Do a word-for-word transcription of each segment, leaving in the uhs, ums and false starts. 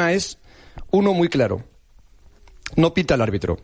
Una es, uno muy claro, no pita el árbitro.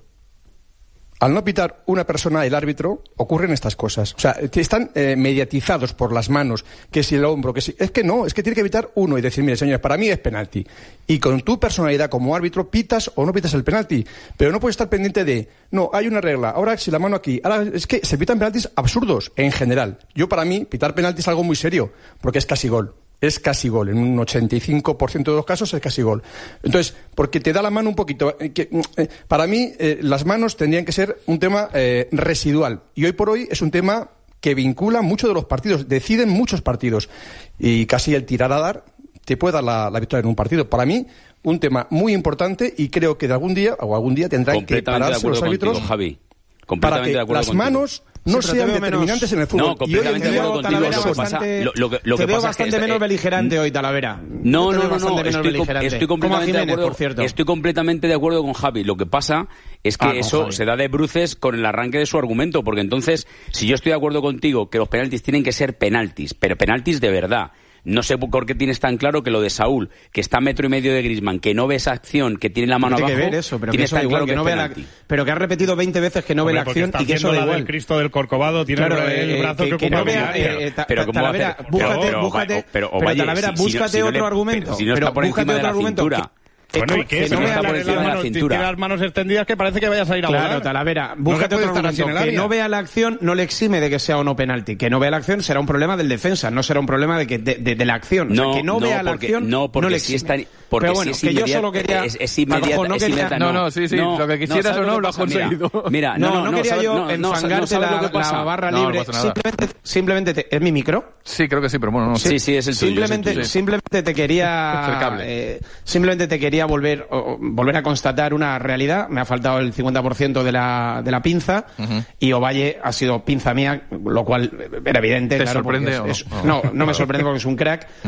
Al no pitar una persona el árbitro, ocurren estas cosas. O sea, están eh, mediatizados por las manos, que si el hombro, que si... Es que no, es que tiene que pitar uno y decir, mire, señores, para mí es penalti. Y con tu personalidad como árbitro, pitas o no pitas el penalti. Pero no puedes estar pendiente de, no, hay una regla, ahora si la mano aquí... Ahora es que se pitan penaltis absurdos, en general. Yo, para mí, pitar penaltis es algo muy serio, porque es casi gol. Es casi gol, en un ochenta y cinco por ciento de los casos es casi gol. Entonces, porque te da la mano un poquito. Que, eh, para mí, eh, las manos tendrían que ser un tema eh, residual. Y hoy por hoy es un tema que vincula muchos de los partidos, deciden muchos partidos. Y casi el tirar a dar te puede dar la, la victoria en un partido. Para mí, un tema muy importante y creo que de algún día, o algún día tendrán que pararse los árbitros contigo, Javi. Para que las contigo. manos... no sí, sean determinantes menos... en el fútbol. No, completamente de acuerdo contigo. Lo que pasa, lo, lo que, lo te que veo pasa bastante es que, menos eh, beligerante hoy, Talavera. No, no, no, no, estoy, com estoy completamente Jiménez, de acuerdo. Por cierto. Estoy completamente de acuerdo con Javi. Lo que pasa es que ah, eso Javi. se da de bruces con el arranque de su argumento, porque entonces, si yo estoy de acuerdo contigo que los penaltis tienen que ser penaltis, pero penaltis de verdad. No sé por qué tienes tan claro que lo de Saúl, que está a metro y medio de Griezmann, que no ve esa acción, que tiene la mano tiene abajo, que ver eso, pero tienes que tan claro que, que no ve la, pero que ha repetido veinte veces que no Hombre, ve la acción y que eso da igual. El Cristo del Corcovado tiene claro, el eh, brazo que, que, que ocupa no vea, eh, eh, ta, pero cómo Talavera, hacer, búscate, pero, búscate, pero, pero, pero oye, Talavera, si, búscate si no, otro si argumento. no, si no pero está por encima de la cintura. Bueno, ¿y qué? Que Si no no está por encima de la cintura. Tiene las manos extendidas que parece que vayas a ir a volar. Claro, Talavera, búscate no otro argumento. Que no vea la acción no le exime de que sea o no penalti. Que no vea la acción será un problema del defensa, no será un problema de que de, de, de la acción. No, o sea, que no, no vea la porque, acción no, porque no le si exime. está, porque pero bueno, si es que yo solo quería... Es, es inmediata, Paco, no, es quería, inmediata, no, no, sí, sí, no, lo que quisieras no, o no lo has conseguido. Mira, no, no, no, no quería no, yo no, enfangarte no, la, lo que pasa. la barra no, libre. No simplemente, simplemente te, ¿es mi micro? Sí, creo que sí, pero bueno, no. Sí, sí, sí es el tuyo. Simplemente, es el tuyo. simplemente te quería, eh, simplemente te quería volver, o, volver a constatar una realidad. Me ha faltado el cincuenta por ciento de la, de la pinza uh-huh. y Ovalle ha sido pinza mía, lo cual era evidente. ¿Te claro, sorprende es, o es, no? No, no me sorprende porque es un crack. Uh-huh.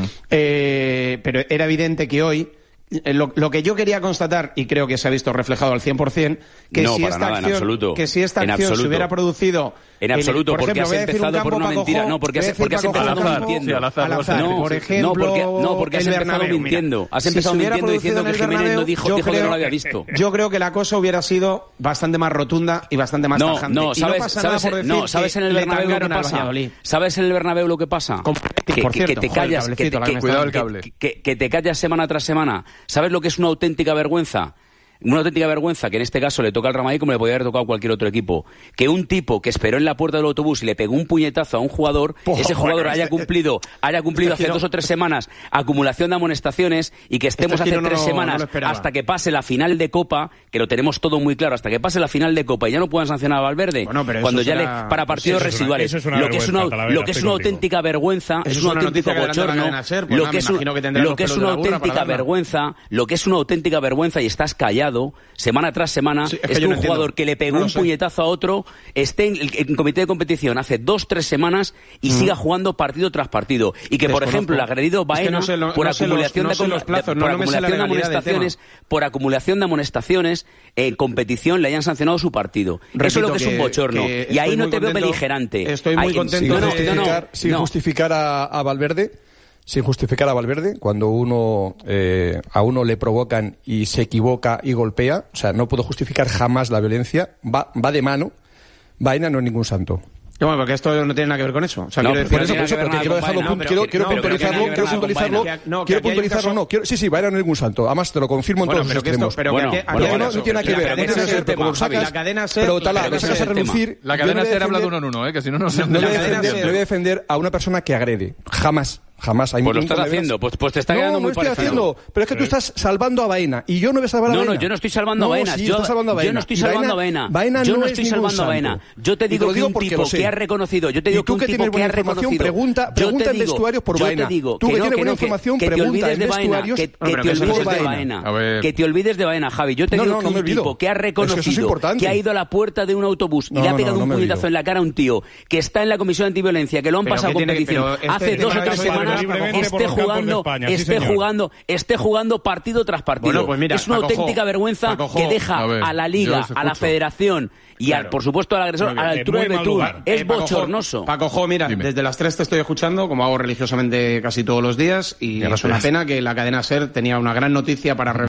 eh, pero era evidente que hoy Lo, lo que yo quería constatar, y creo que se ha visto reflejado al cien por cien, que, no, si para esta nada, acción, en absoluto. que si esta en acción absoluto. se hubiera producido... En absoluto, por porque ejemplo, has empezado un por una mentira. Cojo, no, porque has, porque has empezado Cojo, mintiendo. Sí, al azar, al azar, no, por ejemplo, no, porque, no, porque has empezado Bernabéu, mintiendo. mira, Has empezado si mintiendo diciendo que Jiménez Bernabéu, no dijo, dijo creo, que no lo había visto. Yo creo que la cosa hubiera sido bastante más rotunda y bastante más no, tajante. No, y sabes, no pasa sabes, nada por decir no, ¿sabes en el Bernabéu lo que pasa? ¿Sabes en el Bernabéu lo que pasa? Que, por cierto, que te callas, que, que, cuidado el cable. Que, que te callas semana tras semana. ¿Sabes lo que es una auténtica vergüenza? Una auténtica vergüenza que en este caso le toca al Real Madrid como le podría haber tocado a cualquier otro equipo. Que un tipo que esperó en la puerta del autobús y le pegó un puñetazo a un jugador, oh, ese jugador bueno, haya este, cumplido, haya cumplido este hace dos o tres semanas acumulación de amonestaciones y que estemos este hace tres no, semanas no hasta que pase la final de Copa, que lo tenemos todo muy claro, hasta que pase la final de Copa y ya no puedan sancionar a Valverde, bueno, cuando ya será... le para partidos eso residuales. Es una, lo que es una, lo que es una auténtica vergüenza, es un auténtico bochorno, lo que es lo que es una auténtica vergüenza, lo que es una auténtica vergüenza y estás callado semana tras semana, sí, es, es que, que un no jugador que le pegó no un sé. puñetazo a otro esté en el en comité de competición hace dos, tres semanas y mm. siga jugando partido tras partido. Y que, Desconozco. por ejemplo, el agredido Baena, es que no sé lo, por no acumulación los, no de, los plazos, de, por no acumulación de amonestaciones, por acumulación de amonestaciones, en competición le hayan sancionado su partido. Repito, eso es lo que, que es un bochorno. Y ahí no te contento, veo beligerante. Estoy muy Ay, contento sin de justificar, no, sin no. justificar a, a Valverde. Sin justificar a Valverde, cuando uno eh, a uno le provocan y se equivoca y golpea, o sea, no puedo justificar jamás la violencia, va, va de mano, Baena no es ningún santo. Bueno, porque esto no tiene nada que ver con eso. O sea, no, quiero decir eso, por eso, pero quiero dejarlo, no, quiero, quiero no, puntualizarlo, quiero puntualizarlo, no, quiero puntualizarlo, no, quiero, sí, sí, Baena no es ningún santo, además te lo confirmo en bueno, todos los extremos. Pero bueno, que aquí, bueno, aquí no, no tiene nada que ver, no tiene nada que ver, pero lo sacas, la cadena ser, pero tal, lo sacas a relucir. La cadena ser habla de uno en uno, eh, que si no no se no voy a defender a una persona que agrede, jamás. Jamás hay Pues lo estás haciendo, pues, pues te está no, quedando muy parecido. No, no estoy parecido. haciendo, pero es que tú estás salvando a Baena y yo no voy a salvar a no, Baena. No, no, yo no estoy salvando a Baena. No, sí, yo, salvando a Baena. yo no estoy salvando a Baena. Baena yo no, no es estoy salvando a Baena. Yo te digo que un tipo que ha reconocido, yo te digo que un tipo que ha reconocido. Pregunta, pregunta en vestuarios por Baena. Yo te digo tú que tienes buena que, información, que pregunta en vestuarios que te olvides de Baena. Que te olvides de Baena, Javi. Yo te digo que un tipo que ha reconocido, que ha ido a la puerta de un autobús y le ha pegado un puñetazo en la cara a un tío que está en la comisión antiviolencia, que lo han pasado competición hace dos o tres semanas, esté jugando esté sí, jugando esté jugando partido tras partido. Bueno, pues mira, es una Paco auténtica Jo, vergüenza Paco Jo, que deja a, ver, a la Liga, a la Federación y claro. al, por supuesto al agresor a la altura del Betún. Es eh, bochornoso. Paco Jo, mira, Dime. desde las tres te estoy escuchando, como hago religiosamente casi todos los días, y es una pena que la cadena SER tenía una gran noticia para